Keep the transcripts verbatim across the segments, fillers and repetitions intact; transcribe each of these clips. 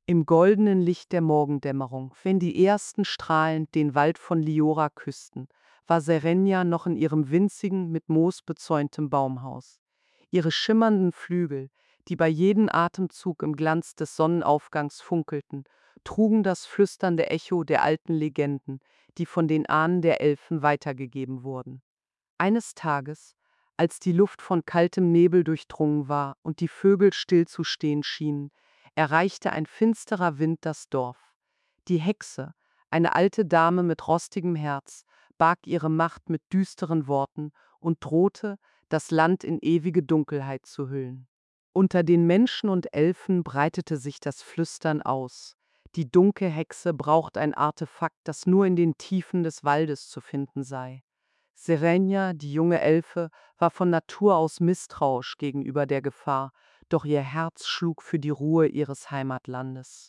Im goldenen Licht der Morgendämmerung, wenn die ersten Strahlen den Wald von Liora küssten, war Serenia noch in ihrem winzigen, mit Moos bezäunten Baumhaus. Ihre schimmernden Flügel, die bei jedem Atemzug im Glanz des Sonnenaufgangs funkelten, trugen das flüsternde Echo der alten Legenden, die von den Ahnen der Elfen weitergegeben wurden. Eines Tages, als die Luft von kaltem Nebel durchdrungen war und die Vögel still zu stehen schienen, erreichte ein finsterer Wind das Dorf. Die Hexe, eine alte Dame mit rostigem Herz, barg ihre Macht mit düsteren Worten und drohte, das Land in ewige Dunkelheit zu hüllen. Unter den Menschen und Elfen breitete sich das Flüstern aus. Die dunkle Hexe braucht ein Artefakt, das nur in den Tiefen des Waldes zu finden sei. Serenia, die junge Elfe, war von Natur aus misstrauisch gegenüber der Gefahr, doch ihr Herz schlug für die Ruhe ihres Heimatlandes.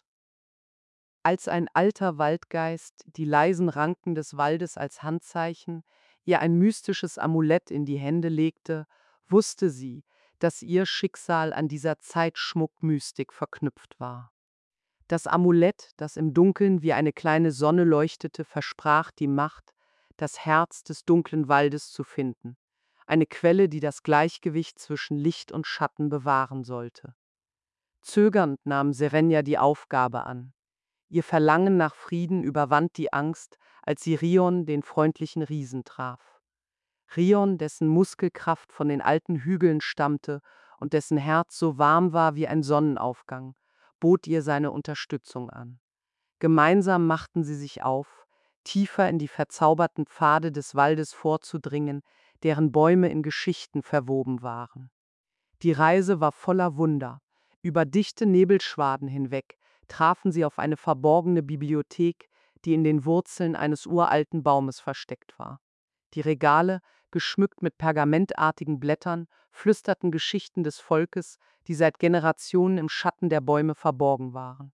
Als ein alter Waldgeist, die leisen Ranken des Waldes als Handzeichen, ihr ein mystisches Amulett in die Hände legte, wusste sie, dass ihr Schicksal an dieser Zeitschmuckmystik verknüpft war. Das Amulett, das im Dunkeln wie eine kleine Sonne leuchtete, versprach die Macht, das Herz des dunklen Waldes zu finden, eine Quelle, die das Gleichgewicht zwischen Licht und Schatten bewahren sollte. Zögernd nahm Serenia die Aufgabe an. Ihr Verlangen nach Frieden überwand die Angst, als sie Rion, den freundlichen Riesen, traf. Rion, dessen Muskelkraft von den alten Hügeln stammte und dessen Herz so warm war wie ein Sonnenaufgang, bot ihr seine Unterstützung an. Gemeinsam machten sie sich auf, tiefer in die verzauberten Pfade des Waldes vorzudringen, deren Bäume in Geschichten verwoben waren. Die Reise war voller Wunder. Über dichte Nebelschwaden hinweg trafen sie auf eine verborgene Bibliothek, die in den Wurzeln eines uralten Baumes versteckt war. Die Regale, geschmückt mit pergamentartigen Blättern, flüsterten Geschichten des Volkes, die seit Generationen im Schatten der Bäume verborgen waren.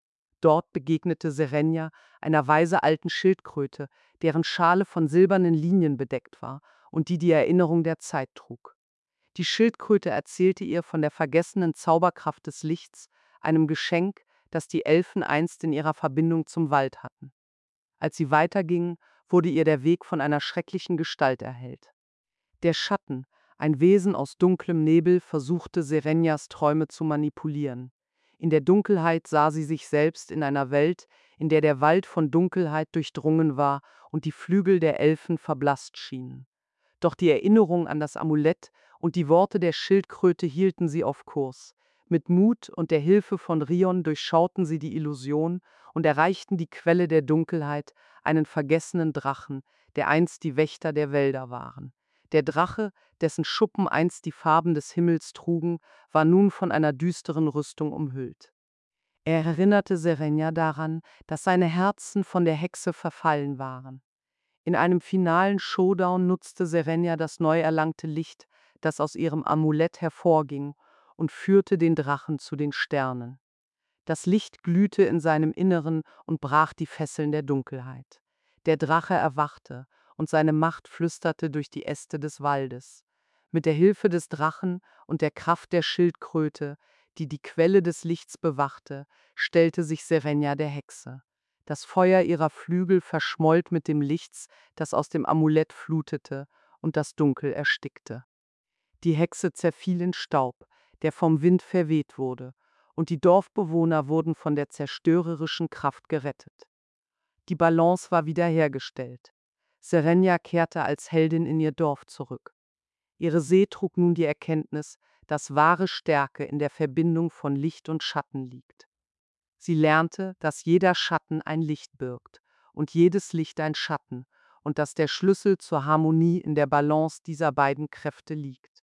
Dort begegnete Serenia einer weise alten Schildkröte, deren Schale von silbernen Linien bedeckt war und die die Erinnerung der Zeit trug. Die Schildkröte erzählte ihr von der vergessenen Zauberkraft des Lichts, einem Geschenk, das die Elfen einst in ihrer Verbindung zum Wald hatten. Als sie weitergingen, wurde ihr der Weg von einer schrecklichen Gestalt erhellt. Der Schatten, ein Wesen aus dunklem Nebel, versuchte Serenias Träume zu manipulieren. In der Dunkelheit sah sie sich selbst in einer Welt, in der der Wald von Dunkelheit durchdrungen war und die Flügel der Elfen verblasst schienen. Doch die Erinnerung an das Amulett und die Worte der Schildkröte hielten sie auf Kurs. Mit Mut und der Hilfe von Rion durchschauten sie die Illusion und erreichten die Quelle der Dunkelheit, einen vergessenen Drachen, der einst die Wächter der Wälder waren. Der Drache, dessen Schuppen einst die Farben des Himmels trugen, war nun von einer düsteren Rüstung umhüllt. Er erinnerte Serenia daran, dass seine Herzen von der Hexe verfallen waren. In einem finalen Showdown nutzte Serenia das neu erlangte Licht, das aus ihrem Amulett hervorging, und führte den Drachen zu den Sternen. Das Licht glühte in seinem Inneren und brach die Fesseln der Dunkelheit. Der Drache erwachte, und seine Macht flüsterte durch die Äste des Waldes. Mit der Hilfe des Drachen und der Kraft der Schildkröte, die die Quelle des Lichts bewachte, stellte sich Serenia der Hexe. Das Feuer ihrer Flügel verschmollt mit dem Lichts, das aus dem Amulett flutete und das Dunkel erstickte. Die Hexe zerfiel in Staub, der vom Wind verweht wurde, und die Dorfbewohner wurden von der zerstörerischen Kraft gerettet. Die Balance war wiederhergestellt. Serenia kehrte als Heldin in ihr Dorf zurück. Ihre See trug nun die Erkenntnis, dass wahre Stärke in der Verbindung von Licht und Schatten liegt. Sie lernte, dass jeder Schatten ein Licht birgt und jedes Licht ein Schatten und dass der Schlüssel zur Harmonie in der Balance dieser beiden Kräfte liegt.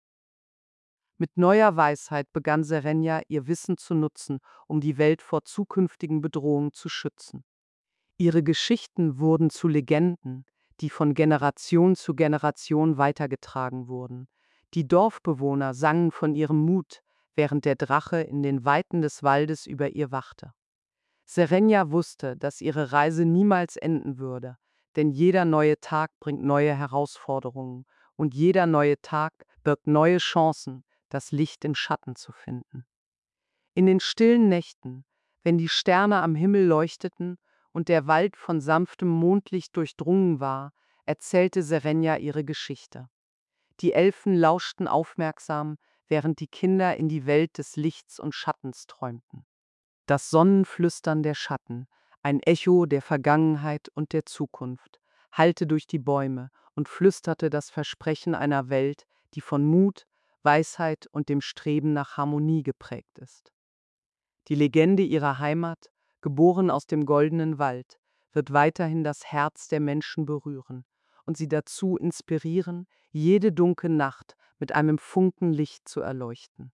Mit neuer Weisheit begann Serenia, ihr Wissen zu nutzen, um die Welt vor zukünftigen Bedrohungen zu schützen. Ihre Geschichten wurden zu Legenden, die von Generation zu Generation weitergetragen wurden. Die Dorfbewohner sangen von ihrem Mut, während der Drache in den Weiten des Waldes über ihr wachte. Serenia wusste, dass ihre Reise niemals enden würde, denn jeder neue Tag bringt neue Herausforderungen und jeder neue Tag birgt neue Chancen, das Licht im Schatten zu finden. In den stillen Nächten, Wenn die Sterne am Himmel leuchteten und der Wald von sanftem Mondlicht durchdrungen war, erzählte Serenia ihre Geschichte. Die Elfen lauschten aufmerksam, während die Kinder in die Welt des Lichts und Schattens träumten. Das Sonnenflüstern der Schatten, ein Echo der Vergangenheit und der Zukunft, hallte durch die Bäume und flüsterte das Versprechen einer Welt, die von Mut, Weisheit und dem Streben nach Harmonie geprägt ist. Die Legende ihrer Heimat, geboren aus dem goldenen Wald, wird weiterhin das Herz der Menschen berühren und sie dazu inspirieren, jede dunkle Nacht mit einem Funken Licht zu erleuchten.